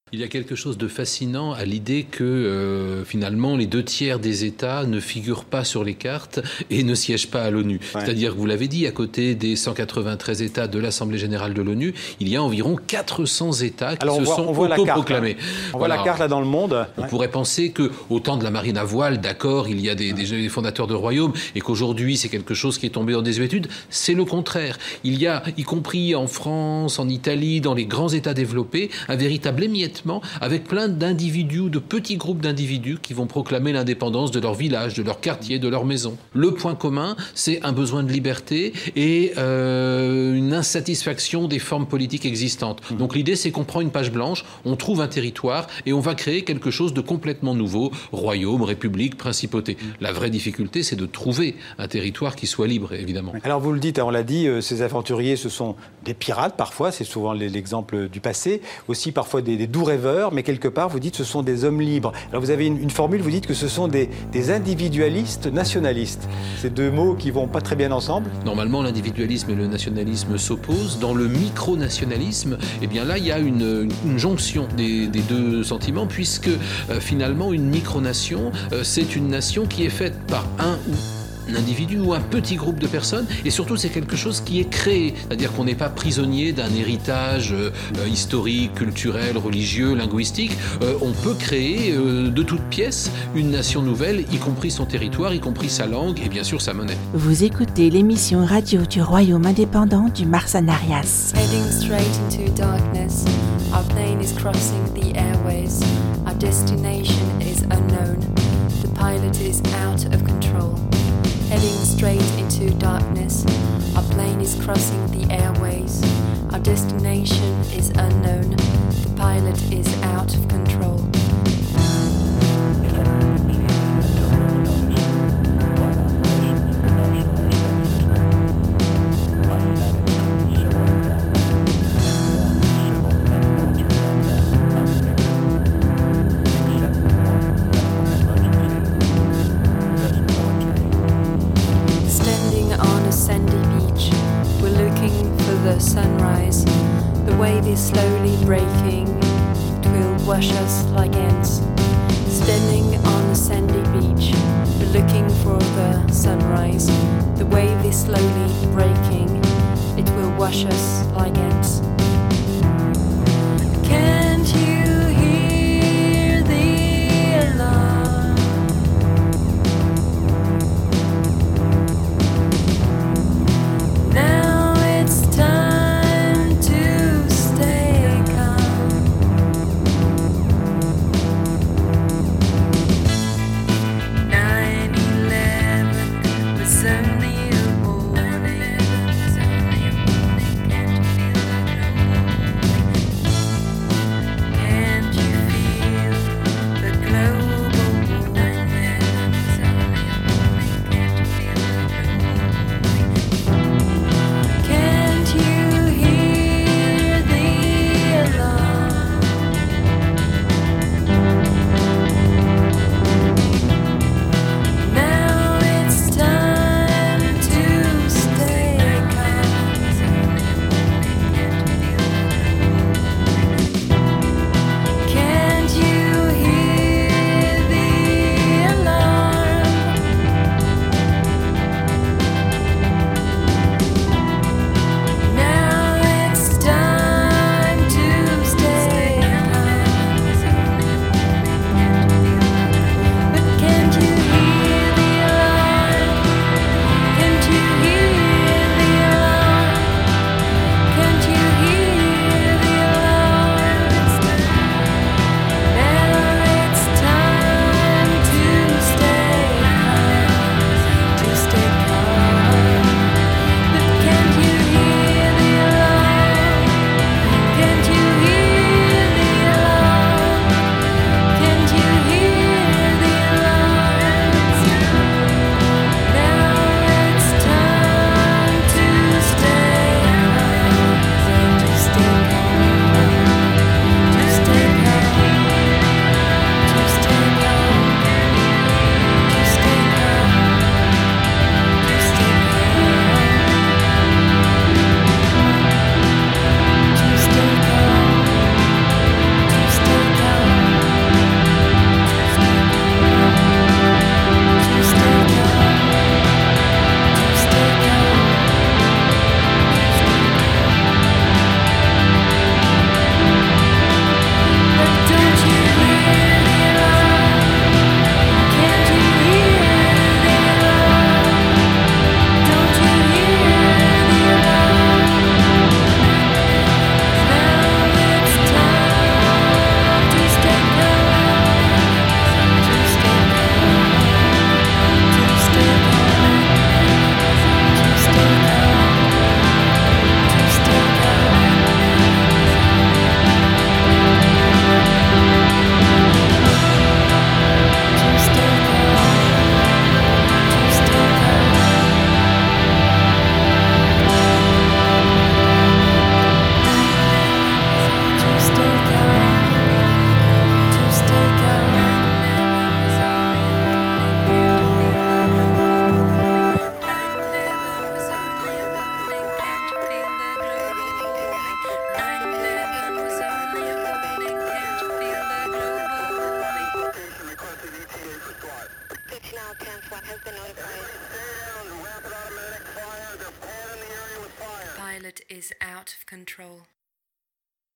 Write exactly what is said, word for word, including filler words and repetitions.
Il y a quelque chose de fascinant à l'idée que euh, finalement les deux tiers des États ne figurent pas sur les cartes et ne siègent pas à l'ONU. Ouais. C'est-à-dire que vous l'avez dit, à côté des cent quatre-vingt-treize États de l'Assemblée générale de l'ONU, il y a environ quatre cents États qui Alors, se voit, sont On autoproclamés. voit voilà. la carte là dans le monde. On ouais. pourrait penser que au temps de la marine à voile, d'accord, il y a des, des, des fondateurs de royaumes et qu'aujourd'hui c'est quelque chose qui est tombé en désuétude. C'est le contraire. Il y a, y compris en France, en Italie, dans les grands États développés, un véritable émiettement avec plein d'individus, de petits groupes d'individus qui vont proclamer l'indépendance de leur village, de leur quartier, de leur maison. Le point commun, c'est un besoin de liberté et euh, une insatisfaction des formes politiques existantes. Mmh. Donc l'idée, c'est qu'on prend une page blanche, on trouve un territoire et on va créer quelque chose de complètement nouveau, royaume, république, principauté. Mmh. La vraie difficulté, c'est de trouver un territoire qui soit libre, évidemment. Alors vous le dites, on l'a dit, ces aventuriers, ce sont des pirates parfois, c'est souvent l'exemple du passé, aussi parfois des, des doux rêveurs, mais quelque part, vous dites que ce sont des hommes libres. Alors vous avez une, une formule, vous dites que ce sont des, des individualistes nationalistes. Ces deux mots qui vont pas très bien ensemble. Normalement, l'individualisme et le nationalisme s'opposent. Dans le micronationalisme, eh bien là, il y a une, une jonction des, des deux sentiments, puisque euh, finalement, une micronation, euh, c'est une nation qui est faite par un ou un individu ou un petit groupe de personnes, et surtout c'est quelque chose qui est créé, c'est-à-dire qu'on n'est pas prisonnier d'un héritage euh, historique, culturel, religieux, linguistique. Euh, on peut créer euh, de toutes pièces une nation nouvelle, y compris son territoire, y compris sa langue et bien sûr sa monnaie. Vous écoutez l'émission radio du Royaume indépendant du Mars-Anarias. Heading straight into darkness, our plane is crossing the airways. Our destination is unknown. The pilot is out of control. Heading straight into darkness, our plane is crossing the airways. Our destination is unknown, the pilot is out of control. Sunrise, the wave is slowly breaking, it will wash us like ants. Standing on a sandy beach, we're looking for the sunrise, the wave is slowly breaking, it will wash us like ants. Can't you hear the alarm? Now it's time. Only a morning, only a morning, can't you feel the Pilot is out of control.